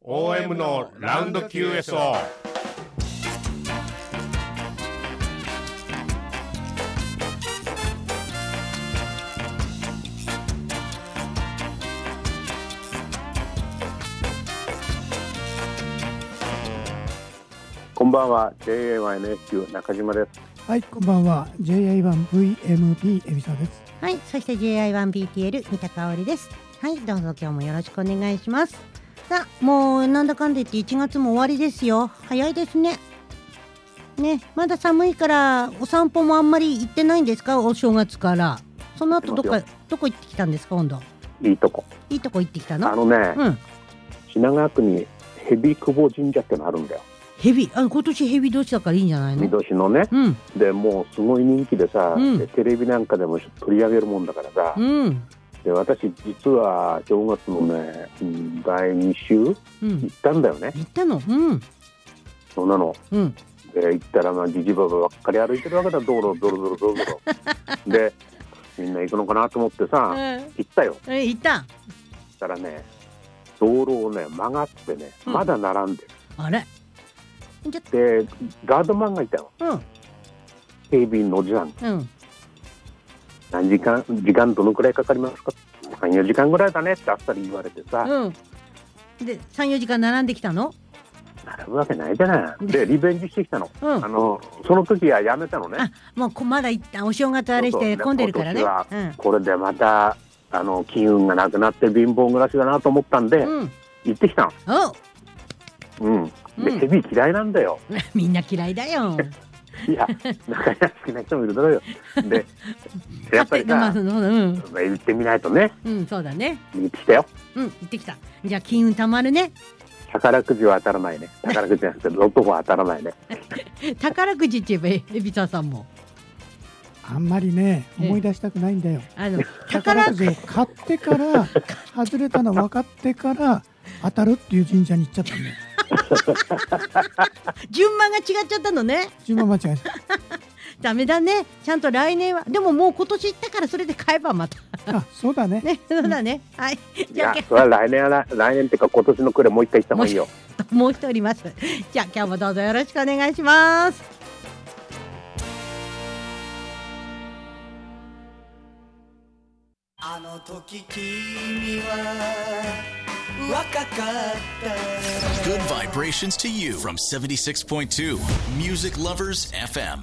OM のラウンド QSO。 こんばんは JA1NSQ 中島です。 はい、こんばんは JA1VMP 海老沢です。 はい、そして JI1BTL 三田香織です。はい、どうぞ今日もよろしくお願いします。さあ、もうなんだかんだ言って1月も終わりですよ。早いですね。ね、まだ寒いからお散歩もあんまり行ってないんですか、お正月から。その後どこ行ってきたんですか、今度。 いいとこ行ってきたの。 品川区に蛇久保神社ってのあるんだよ。 今年蛇年だからいいんじゃないの。 蛇年のね、でもうすごい人気でさ、でテレビなんかでも取り上げるもんだからさ、で私実は正月のね、第2週、行ったんだよね。 行ったの。 そうなの。で行ったらじじばばばっかり歩いてるわけだ。道路ドロドロでみんな行くのかなと思ってさ、行ったよ。 行った。 したらね、道路をね曲がってね、まだ並んでる。 あれでガードマンがいたの。警備員のおじさん。何時間どのくらいかかりますか。3、4時間ぐらいだねってあっさり言われてさ、 で3、4時間並んできたの。 並ぶわけないじゃない。でリベンジしてきたの。その時はやめたのね。 もうまだ行ったお正月あれして混んでるからね。 今年はこれでまた金運がなくなって貧乏暮らしだなと思ったんで、行ってきたの。で蛇嫌いなんだよ。 みんな嫌いだよ。 いや、中には好きな人もいるだろうよ。で、やっぱりさ、行ってみないとね。 そうだね。 行ってきたよ。 行ってきた。じゃあ金運たまるね。 宝くじは当たらないね。宝くじじゃなくてロトは当たらないね。 宝くじって言えば海老沢さんもあんまりね思い出したくないんだよ。宝くじを買ってから外れたの分かってから当たるっていう神社に行っちゃったんだよ。 順番が違っちゃったのね。 順番間違えた。 ダメだね。ちゃんと来年は。でももう今年行ったからそれで買えばまた。 そうだね。 そうだね。はい。 じゃあそれは来年っていうか今年の暮れもう一回行った方がいいよ。 もう一人います。じゃあ今日もどうぞよろしくお願いします。 あの時君は若かった。 Good vibrations to you from 76.2 Music Lovers FM。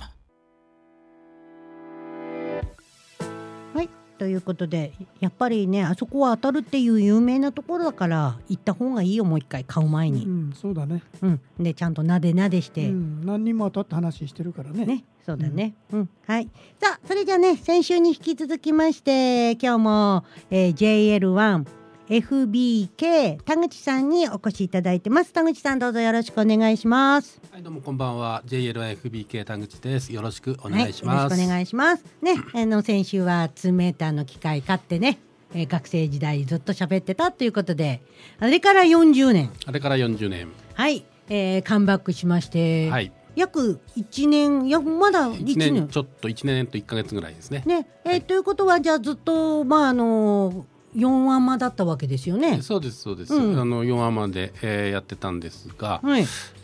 はい、ということでやっぱりね、あそこは当たるっていう有名なところだから行った方がいいよ。もう一回買う前に。 そうだね。 でちゃんとなでして、 何人も当たった話してるからね。 そうだね。はい。さあそれじゃあね、先週に引き続きまして今日も、JL1FBK 田口さんにお越しいただいてます。田口さんどうぞよろしくお願いします。 はい、どうもこんばんは。 JL1FBK 田口です。よろしくお願いします。 よろしくお願いしますね。先週は2メーターの機械買ってね、学生時代ずっと喋ってたということで、あれから40年はい、カムバックしまして、約1年、まだ1年ちょっと1年と1ヶ月ぐらいですね。 ということはじゃあずっと4話間だったわけですよね。 そうです。4話間で、やってたんですが、いろ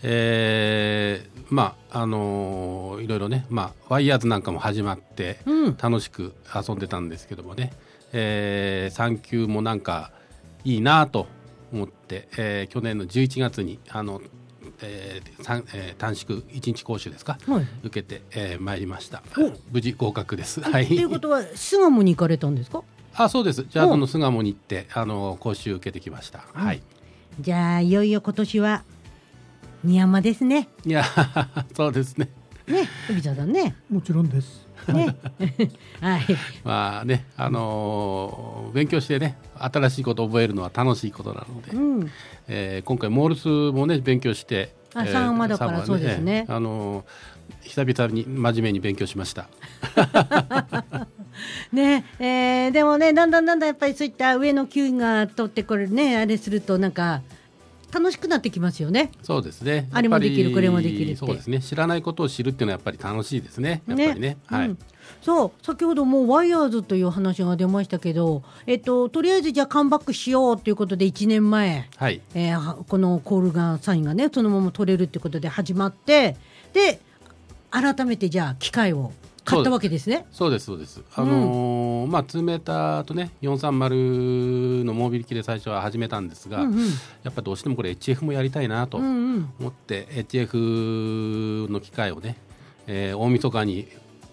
いろね、ワイヤーズなんかも始まって楽しく遊んでたんですけどもね、産休もなんかいいなと思って、去年の11月に短縮1日講習ですか、受けて、まいりました。無事合格です。ということは巣鴨に行かれたんですか。 そうです。じゃあ巣鴨に行って講習受けてきました。 じゃあいよいよ今年は二山ですね。 いやそうですね。 海沢さんね。 もちろんです。 はい。 勉強してね、新しいことを覚えるのは楽しいことなので、今回モールスもね勉強して、 3話だからそうですね。 久々に真面目に勉強しました。 でもね、だんだんやっぱりそういった上の級が取ってこれね、あれするとなんか楽しくなってきますよね。 そうですね。 あれもできるこれもできるって。 そうですね。知らないことを知るっていうのはやっぱり楽しいですね。やっぱりね。はい。 そう先ほどもワイヤーズという話が出ましたけど、とりあえずじゃあカムバックしようということで1年前、はい、このコールガンサインがねそのまま取れるということで始まって、で改めてじゃあ機械を買ったわけですね。 そうですそうです。2メーターとね430のモービリ機で最初は始めたんですが、やっぱどうしてもこれ HF もやりたいなと思って、HF の機械をね、大晦日に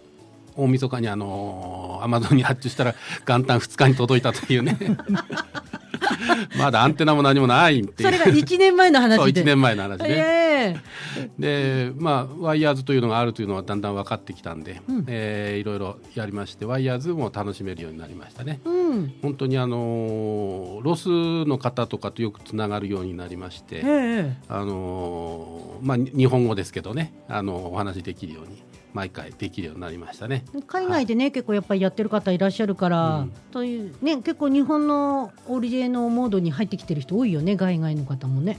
アマゾンに発注したら元旦2日に届いたというねまだアンテナも何もないっていう。 それが1年前の話でそう1年前の話ね、でワイヤーズというのがあるというのはだんだん分かってきたんで、いろいろやりましてワイヤーズも楽しめるようになりましたね、本当にロスの方とかとよくつながるようになりまして、日本語ですけどねお話できるように毎回できるようになりましたね。 海外でね、結構やっぱりやってる方いらっしゃるから、というね、結構日本のオリジェのモードに入ってきてる人多いよね、海外の方もね。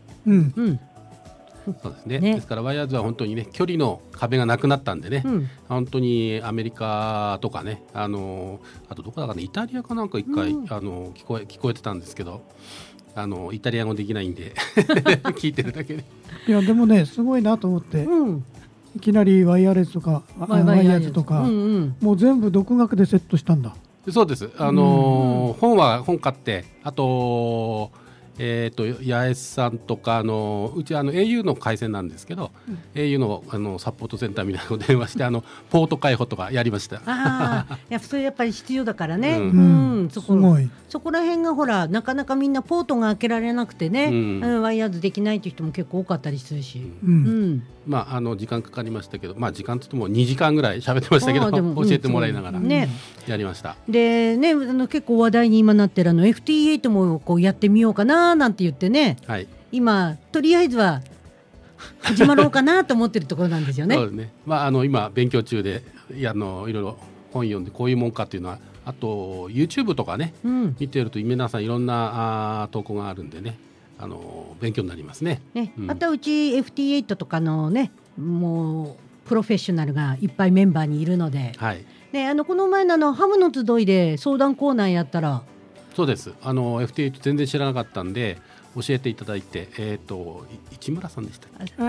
そうですね。ですからワイヤーズは本当にね距離の壁がなくなったんでね、本当にアメリカとかねあとどこだかねイタリアかなんか一回、聞こえてたんですけどイタリア語できないんで聞いてるだけでいやでもねすごいなと思って、いきなりワイヤレスとかワイヤーズとか、もう全部独学でセットしたんだ。 そうです。本買ってあと八重さんとかうちau の回線なんですけど、au のサポートセンターみたいなのを電話してポート開放とかやりました。 それやっぱり必要だからね、 すごい。 そこら辺がほらなかなかみんなポートが開けられなくてね、ワイヤーズできないという人も結構多かったりするし、 時間かかりましたけど、時間といっても2時間ぐらい喋ってましたけど教えてもらいながらやりました。 でね結構話題に今なってるFT8 もこうやってみようかななんて言ってね、今とりあえずは始まろうかなと思ってるところなんですよね。 そうですね。今勉強中でいろいろ本読んでこういうもんかっていうのは、あと YouTube とかね、見てると皆さんいろんな投稿があるんでね勉強になりますね。 あとうち FT8 とかのねもうプロフェッショナルがいっぱいメンバーにいるので、この前のハムの集いで相談コーナーやったら。 そうです。FT8 全然知らなかったんで教えていただいて、市村さんでした。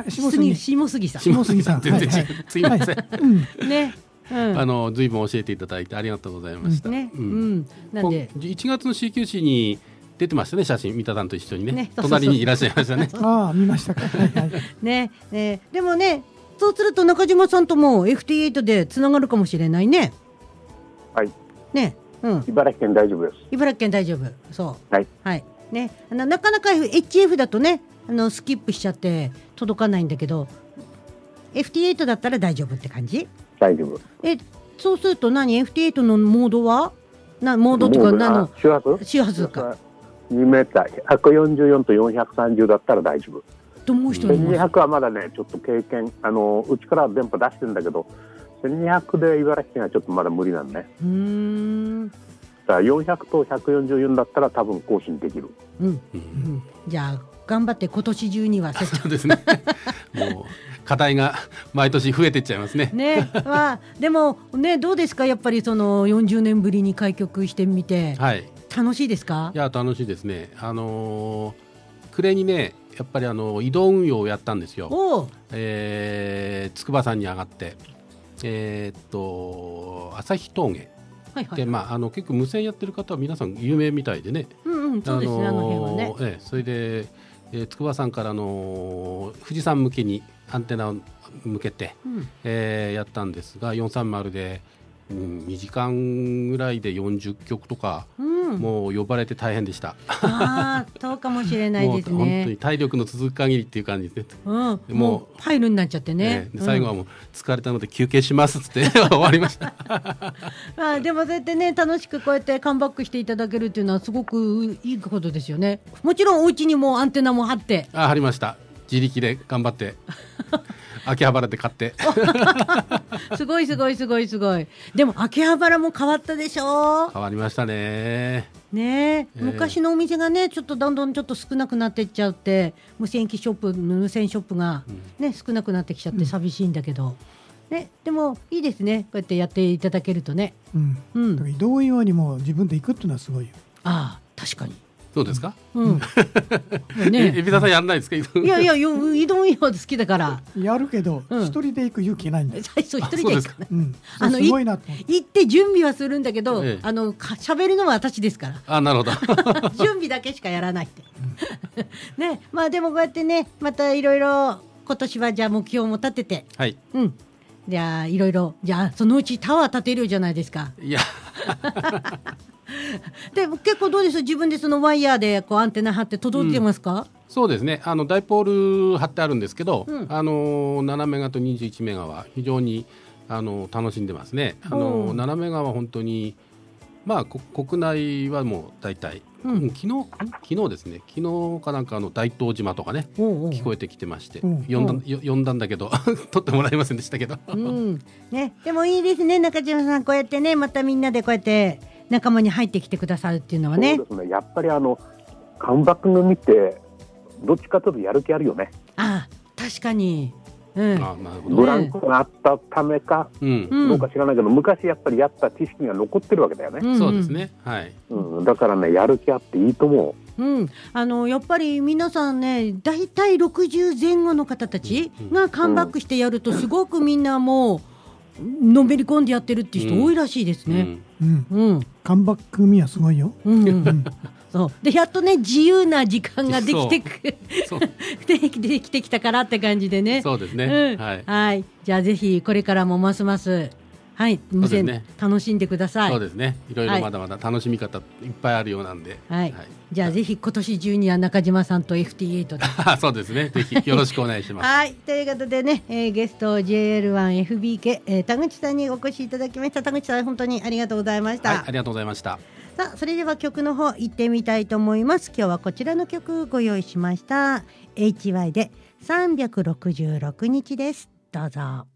下杉さん。 全然違う。すいません。ね。随分教えていただいてありがとうございました。なんで1月の CQC に出てましたね、写真三田さんと一緒にね、隣にいらっしゃいましたね。 見ましたか。 ね、でもね、そうすると中島さんとも FT8 でつながるかもしれないね。 はい。 ね、 茨城県大丈夫です。 茨城県大丈夫。そう。はい。ね、なかなか HF だとね、スキップしちゃって届かないんだけど、FT8 だったら大丈夫って感じ？ 大丈夫。 そうするとFT8 のモードはモードとか周波数か。 2メーター144と430だったら大丈夫。1200はまだねちょっと経験うちから電波出してるんだけど1200で茨城県はちょっとまだ無理なんね。だから400と144だったら多分更新できる。 じゃあ頑張って今年中にはそうですね。もう課題が毎年増えていっちゃいますね。 でもねどうですか、やっぱりその40年ぶりに開局してみて、楽しいですか？ いや楽しいですね。暮れにねやっぱり移動運用をやったんですよ。筑波山に上がって旭峠で結構無線やってる方は皆さん有名みたいでね。 そうですね、辺はね。 それで筑波山から富士山向けにアンテナを向けて、やったんですが430で、2時間ぐらいで40曲とか、もう呼ばれて大変でした。 そうかもしれないですね。 もう本当に体力の続く限りっていう感じで、 もうファイルになっちゃってね。 最後はもう疲れたので休憩しますって終わりました。 でもそうやってね楽しくこうやってカムバックしていただけるっていうのはすごくいいことですよね。もちろんお家にもアンテナも張って。 張りました。自力で頑張って秋葉原で買ってすごい。でも秋葉原も変わったでしょ。 変わりましたね。 ね、昔のお店がねちょっとどんどんちょっと少なくなっていっちゃうって無線ショップが、ね、少なくなってきちゃって寂しいんだけど、ね、でもいいですねこうやってやっていただけるとね、 だから移動用にも自分で行くっていうのはすごいよ。 ああ確かにそうですか。 ね、 海老沢さんやらないですか。 いやいや移動用好きだからやるけど一人で行く勇気ないんだよ。 そう一人で行くね。 すごいなと行って準備はするんだけど、喋るのは私ですから。 なるほど。 準備だけしかやらないって。ね、まあでもこうやってねまたいろいろ今年はじゃあ目標も立てて、 はい。 じゃあいろいろじゃあそのうちタワー建てるじゃないですか。 いや。 でも結構どうです自分でそのワイヤーでこうアンテナ張って届いてますか。 そうですねダイポール貼ってあるんですけど、7メガと21メガは非常に楽しんでますね。7メガは本当にまあ国内はもう大体、昨日ですね昨日かなんか大東島とかね聞こえてきてまして、呼んだんだけど取ってもらえませんでしたけど、 ね、でもいいですね中島さんこうやってねまたみんなでこうやって仲間に入ってきてくださるっていうのはね。 そうですねやっぱり看板の見てどっちかというとやる気あるよね。 確かに、 ブランクがあったためか、どうか知らないけど昔やっぱりやった知識が残ってるわけだよね。 そうですね、はい、 だからねやる気あっていいと思う。やっぱり皆さんねだいたい60前後の方たちがカムバックしてやるとすごくみんなもうのめり込んでやってるっていう人多いらしいですね。 カムバック組はすごいよ。 そうでやっとね自由な時間ができてできてきたからって感じでね。 そうですね、 はい、じゃあぜひこれからもますます無線楽しんでください。 そうですねいろいろまだまだ楽しみ方いっぱいあるようなんで、 じゃあぜひ今年中には中島さんと FT8 でそうですねぜひよろしくお願いします。 ということでね、ゲスト JL1FBK、田口さんにお越しいただきました。田口さん本当にありがとうございました。 ありがとうございました。 さあそれでは曲の方行ってみたいと思います。今日はこちらの曲ご用意しました。 HY で366日です。どうぞ。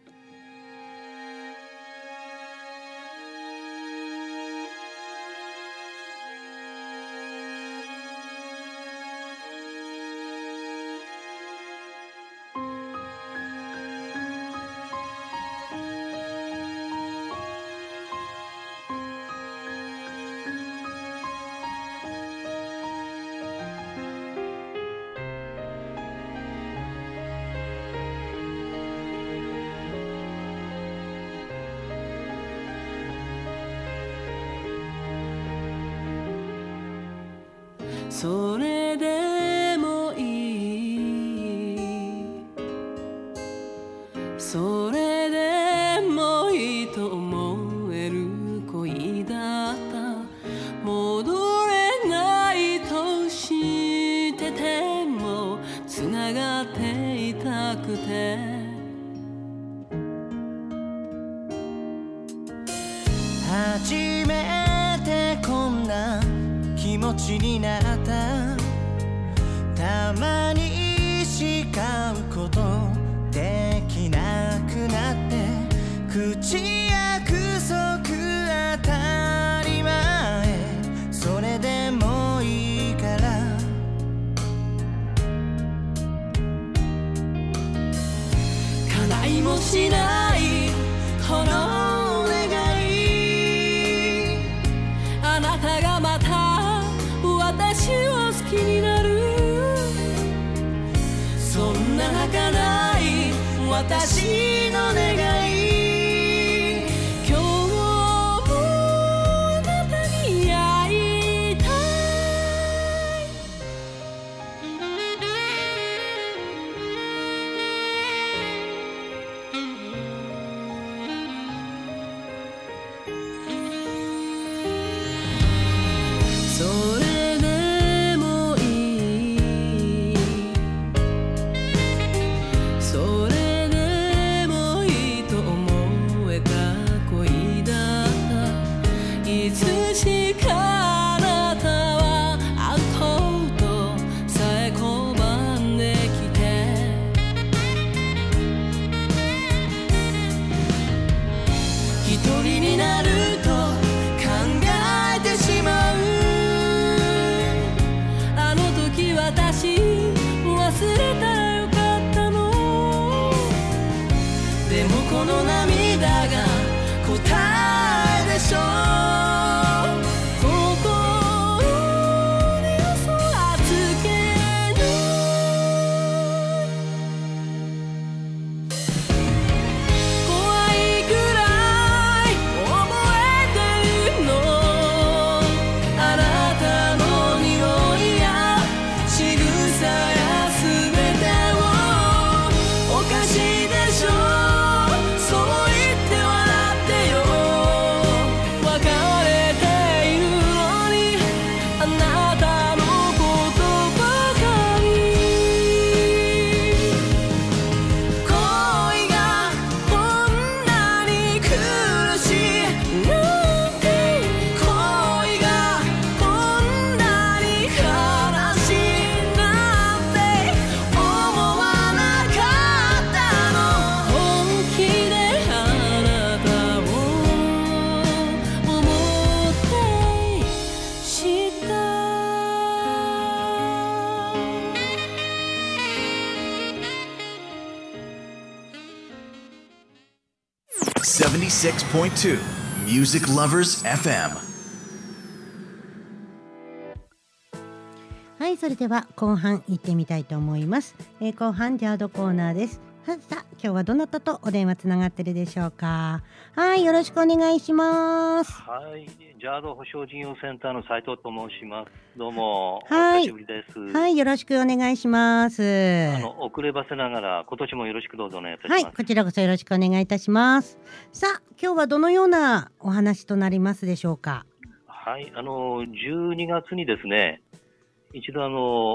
それでもいいそれでもいいと思える恋だった。戻れないと知っててもつながっていたくて初めてこんな気持ちになった。たまに誓うことできなくなって口約束当たり前それでもいいから叶いもしないこの願いあなたがまた私を好きになるそんな儚い私の願い今日もあなたに会いたいそれでもいいそれでもいいもこの涙が答えでしょう。 76.2 Music Lovers FM。 はい、それでは後半行ってみたいと思います。後半ジャードコーナーです。さあ、今日はどなたとお電話つながってるでしょうか。はい、よろしくお願いします。 はい、ジャード保証事業センターの斉藤と申します。どうも、 はい、 お久しぶりです。 はい、よろしくお願いします。 遅ればせながら今年もよろしくどうぞお願いいたします。 はい、こちらこそよろしくお願いいたします。さあ、今日はどのようなお話となりますでしょうか。 はい、12月にですね、一度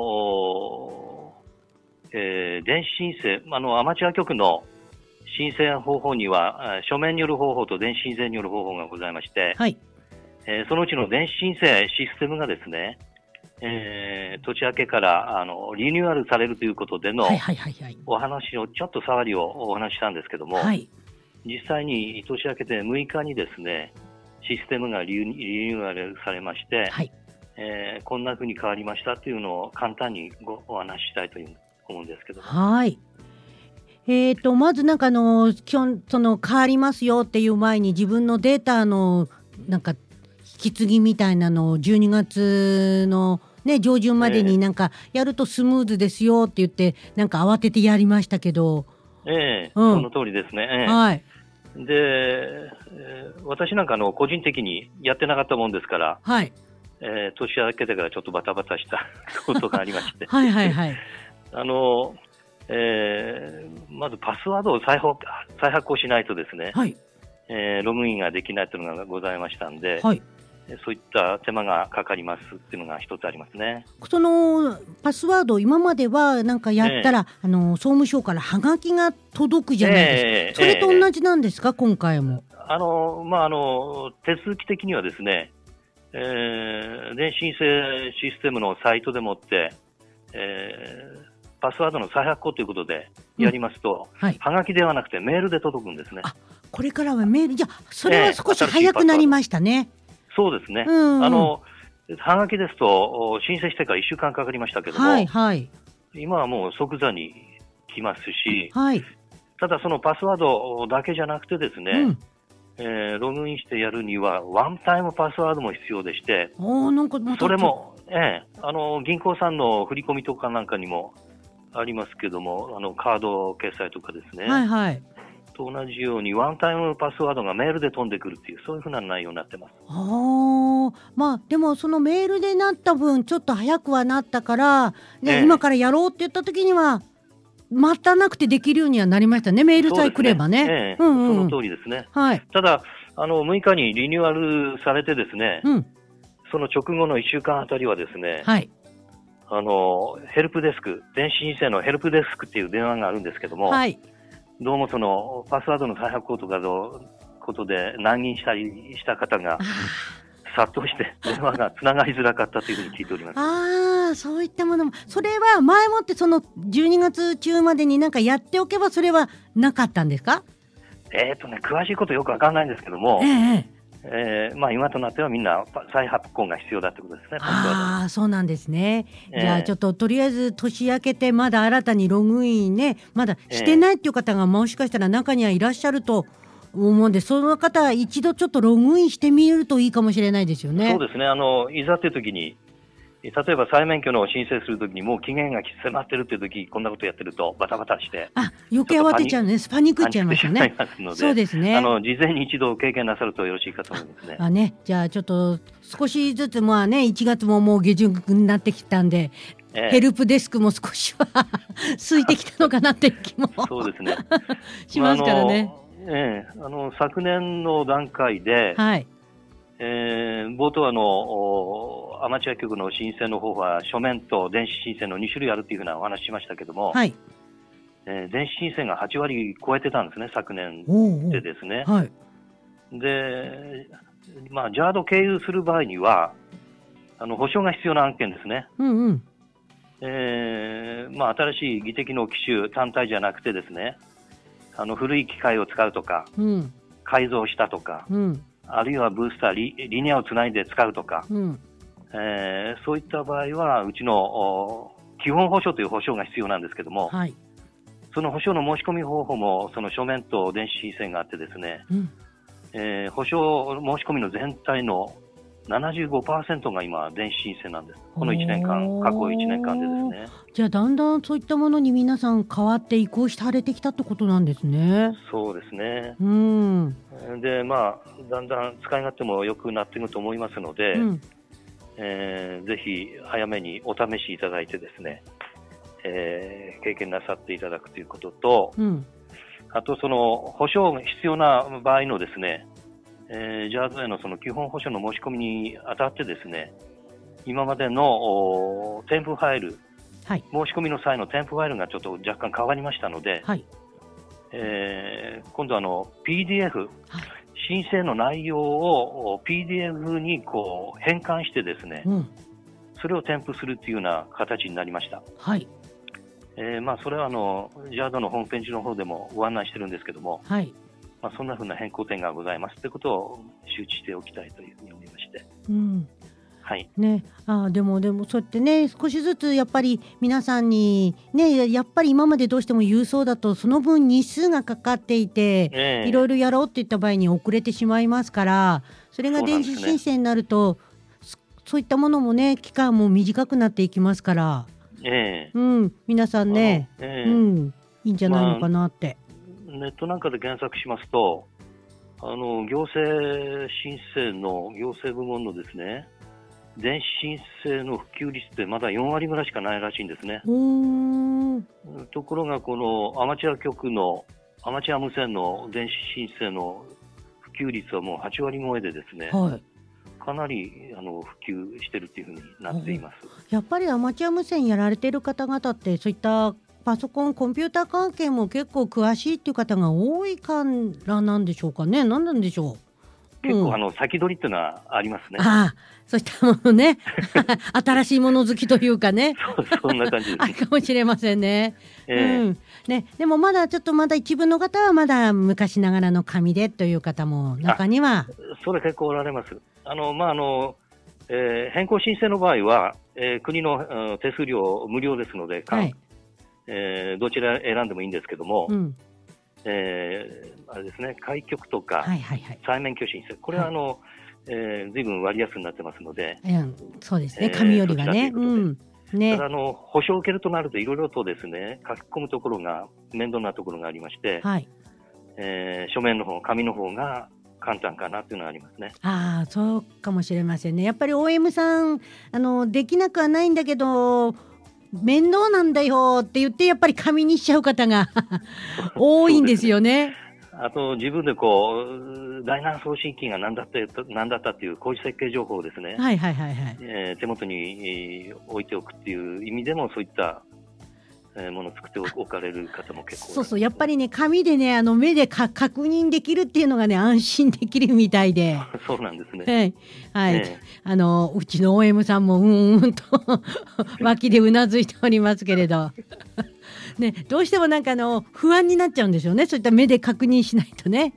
電子申請、アマチュア局の申請方法には書面による方法と電子申請による方法がございまして、 はい、 そのうちの電子申請システムがですね、年明けからリニューアルされるということでのお話をちょっと触りをお話ししたんですけども、はい、実際に年明けて6日にですねシステムがリニューアルされまして、はい、こんな風に変わりましたというのを簡単にお話ししたいと思うんですけども、 はい、まずなんか基本その変わりますよっていう前に自分のデータのなんか引き継ぎみたいなのを12月のね、上旬までになんかやるとスムーズですよって言ってなんか慌ててやりましたけど、 その通りですね。 はい。 で、私なんか個人的にやってなかったもんですから、 はい。 年明けてからちょっとバタバタしたことがありましてはいはいはい。 まずパスワードを再発行しないとですね、はい、ログインができないというのがございましたんで、はい、そういった手間がかかりますっていうのが一つありますね。 そのパスワード今まではなんかやったら、総務省からハガキが届くじゃないですか、それと同じなんですか、今回も。 手続き的にはですね、電子申請システムのサイトでもって、パスワードの再発行ということでやりますと、はい、はがきではなくてメールで届くんですね。 あ、これからはメール、じゃあそれは少し早くなりましたね。 そうですね、はがきですと申請してから1週間かかりましたけども、はいはい、今はもう即座に来ますし、はい、ただそのパスワードだけじゃなくてですね、ログインしてやるにはワンタイムパスワードも必要でして、 なんかまたそれも、銀行さんの振り込みとかなんかにもありますけども、カード決済とかですね、はいはい、と同じようにワンタイムパスワードがメールで飛んでくるっていう、そういうふうな内容になってます。 まあでもそのメールでなった分ちょっと早くはなったから、ね、今からやろうって言った時には待たなくてできるようにはなりましたね。メールさえ来ればね。 その通りですね。はい、ただ6日にリニューアルされてですね、その直後の1週間あたりはですね、はい、ヘルプデスク、電子申請のヘルプデスクっていう電話があるんですけども、はい、どうもそのパスワードの再発行とかのことで難儀したりした方が殺到して電話がつながりづらかったというふうに聞いております。 そういったものも、それは前もってその12月中までになんかやっておけばそれはなかったんですか？ 詳しいことよくわかんないんですけども、 今となってはみんな再発行が必要だということですね。 ああ、そうなんですね。じゃあちょっととりあえず年明けてまだ新たにログインね、まだしてないっていう方がもしかしたら中にはいらっしゃると思うんで、その方は一度ちょっとログインしてみるといいかもしれないですよね。 そうですね。いざという時に、例えば再免許の申請するときにもう期限が迫ってるっていうとき、こんなことやってるとバタバタして、 余計慌てちゃうね。パニックっちゃいますよね。そうですね。 事前に一度経験なさるとよろしいかと思いますね。 じゃあちょっと少しずつ1月ももう下旬になってきたんで、ヘルプデスクも少しは空いてきたのかなっていう気もそうですねしますからね。 昨年の段階で、冒頭アマチュア局の申請の方は書面と電子申請の2種類あるというふうなお話しましたけども、電子申請が8割超えてたんですね、昨年でですね。で、JAD 経由する場合には保証が必要な案件ですね。新しい技的の機種単体じゃなくてですね、古い機械を使うとか、改造したとか、あるいはブースター、リニアをつないで使うとか、そういった場合はうちの基本保証という保証が必要なんですけども、その保証の申し込み方法もその書面と電子申請があってですね、保証申し込みの全体の 75% が今電子申請なんです。この1年間、過去1年間でですね。 じゃあだんだんそういったものに皆さん変わって移行されてきたってことなんですね。 そうですね。で、だんだん使い勝手も良くなっていくと思いますので、ぜひ早めにお試しいただいてですね、経験なさっていただくということと、あとその保証が必要な場合のですね、JAD へのその基本保証の申し込みにあたってですね、今までの添付ファイル、申し込みの際の添付ファイルがちょっと若干変わりましたので、今度PDF、申請の内容を PDF に変換してですね、それを添付するというような形になりました。それはJAD のホームページの方でもご案内してるんですけども、そんなふうな変更点がございますということを周知しておきたいというふうに思いまして。 でもそうやってね、少しずつやっぱり皆さんにね、やっぱり今までどうしても郵送だとその分日数がかかっていて、いろいろやろうっていった場合に遅れてしまいますから、それが電子申請になると そういったものもね、期間も短くなっていきますから、皆さんね、いいんじゃないのかなって。 ネットなんかで検索しますと、行政申請の行政部門のですね、電子申請の普及率ってまだ4割ぐらいしかないらしいんですね。ところがこのアマチュア局のアマチュア無線の電子申請の普及率はもう8割超えでですね、かなり普及してるっていうふうになっています。 やっぱりアマチュア無線やられている方々ってそういったパソコン、コンピューター関係も結構詳しいっていう方が多いからなんでしょうかね。何なんでしょう。 結構先取りっていうのはありますね。 そういったものね新しいもの好きというかねそんな感じです、 あるかもしれませんね。でもまだ一部の方はまだ昔ながらの紙でという方も中にはそれ結構おられます。変更申請の場合は、国の手数料無料ですので、どちら選んでもいいんですけども、あれですね、開局とか再免許申請、これは随分割安になってますので、 そうですね、紙よりはね。 ただ保証を受けるとなるといろいろとですね、書き込むところが面倒なところがありまして、書面の方、紙の方が簡単かなというのがありますね。 そうかもしれませんね。やっぱり OM さんできなくはないんだけど面倒なんだよって言ってやっぱり紙にしちゃう方が多いんですよね。 あと自分で第何送信機が何だったっていう工事設計情報をですね、手元に置いておくっていう意味でもそういったものを作っておかれる方も結構やっぱりね、紙でね目で確認できるっていうのがね安心できるみたいでそうなんですね。 うちの OM さんもと脇でうなずいておりますけれどどうしても不安になっちゃうんですよね。そういった目で確認しないとね。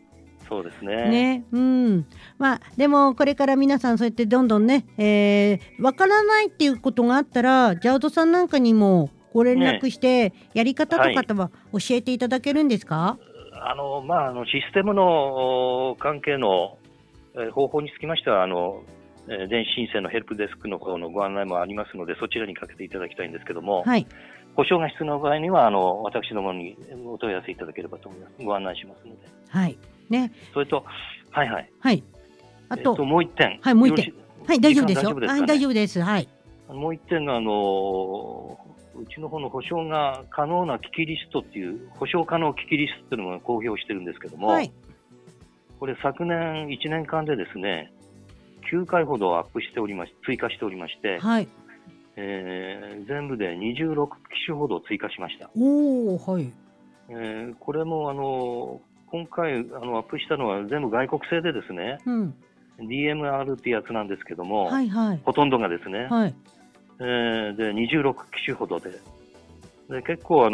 そうですね。 まあでもこれから皆さんそうやってどんどんね、わからないっていうことがあったらジャードさんなんかにもご連絡して、やり方とかは教えていただけるんですか？ システムの関係の方法につきましては電子申請のヘルプデスクの方のご案内もありますので、そちらにかけていただきたいんですけども、保証が必要な場合には私どもにお問い合わせいただければと思います。ご案内しますので。それとあともう一点。 大丈夫ですよ。大丈夫です。 もう一点がうちの方の保証が可能な機器リストっていう保証可能機器リストというのを公表してるんですけども、これ昨年1年間でですね9回ほどアップしておりまし追加しておりまして、全部で26機種ほど追加しました。これも今回アップしたのは全部外国製でですね、DMR ってやつなんですけども、ほとんどがですね、で26機種ほどで結構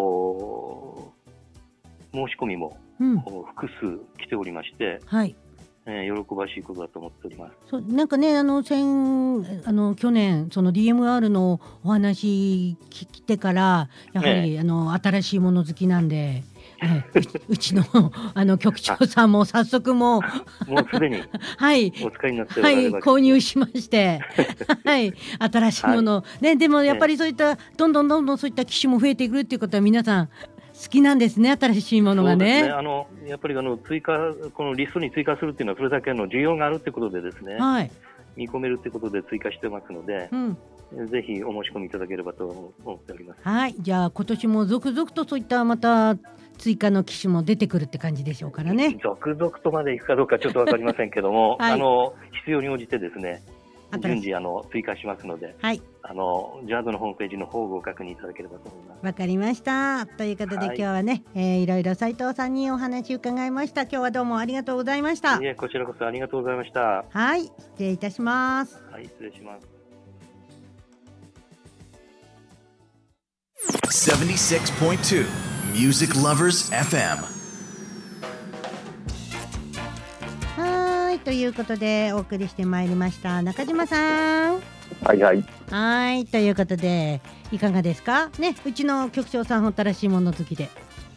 申し込みも、複数来ておりまして、喜ばしいことだと思っております。 なんかね去年その DMR のお話聞いてからやはり、新しいもの好きなんで。うちの局長さんも早速もうすでにお使いになっておられます。 購入しまして新しいもの、でもやっぱりそういったどんどんそういった機種も増えてくるっていうことは皆さん好きなんですね、新しいものがね。 やっぱりこのリストに追加するっていうのはそれだけの需要があるってことでですね、見込めるってことで追加してますので、ぜひお申し込みいただければと思っております。 じゃあ今年も続々とそういったまた追加の機種も出てくるって感じでしょうからね。 続々とまでいくかどうかちょっとわかりませんけども、必要に応じてですね順次追加しますので、ジャードのホームページの方をご確認いただければと思います。 わかりました。ということで、今日はね、いろいろ斉藤さんにお話伺いました。今日はどうもありがとうございました。 こちらこそありがとうございました。 失礼いたします。 失礼します。 76.2 Music Lovers FM。 ということでお送りしてまいりました中島さん。ということでいかがですかね。うちの局長さん新しいもの好きで、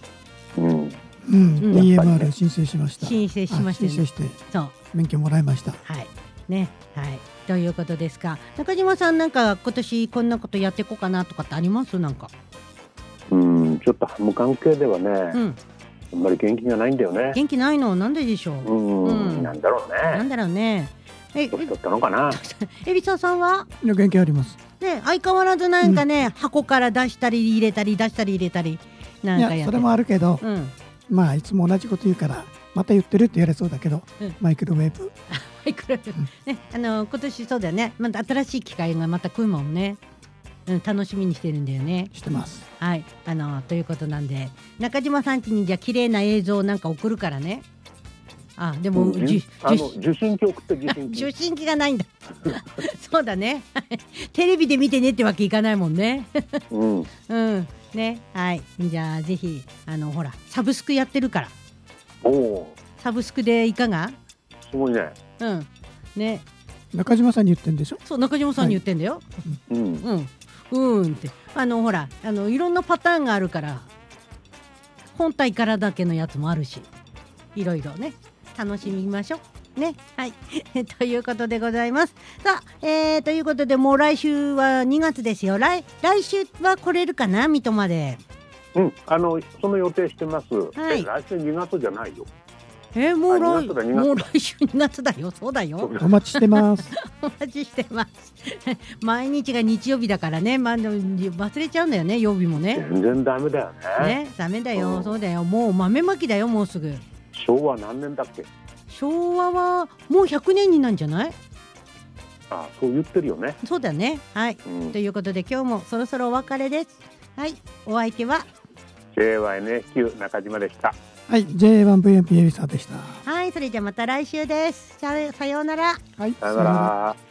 DMR 申請しました。 申請して免許もらいました。 ということですか。中島さんなんか今年こんなことやっていこうかなとかってあります？なんかちょっと無関係ではね、あんまり元気がないんだよね。 元気ないのなんででしょう。 なんだろうね。年取ったのかな。 海老沢さんは？ 元気あります。 相変わらずなんかね、箱から出したり入れたり出したり入れたりなんかやって。 いやそれもあるけど、いつも同じこと言うからまた言ってるって言われそうだけど、マイクロウェーブ。今年そうだよね。また新しい機械がまた来るもんね。楽しみにしてるんだよね。してます。ということなんで中島さん家にじゃあ綺麗な映像なんか送るからね。でも受信機送って受信機がないんだ。そうだね。テレビで見てねってわけいかないもんね。じゃあぜひほらサブスクやってるから。サブスクでいかが？ すごいね。 中島さんに言ってんでしょ。 そう中島さんに言ってんだよ。ってほらいろんなパターンがあるから本体からだけのやつもあるしいろいろね楽しみましょうね。ということでございます。さあ、ということでもう来週は2月ですよ。来週は来れるかな水戸まで。 その予定してます。来週2月じゃないよ。 もう来週2月だよ。そうだよ。 お待ちしてます。 お待ちしてます。毎日が日曜日だからね、忘れちゃうんだよね、曜日もね。 全然ダメだよね。 ダメだよ、そうだよ。もう豆まきだよ、もうすぐ。 昭和何年だっけ？ 昭和はもう100年になんじゃない？ そう言ってるよね。 そうだね。ということで今日もそろそろお別れです。お相手は J1NHQ 中島でした。 J1VMP エリサでした。 それじゃまた来週です。さようなら。 さようなら。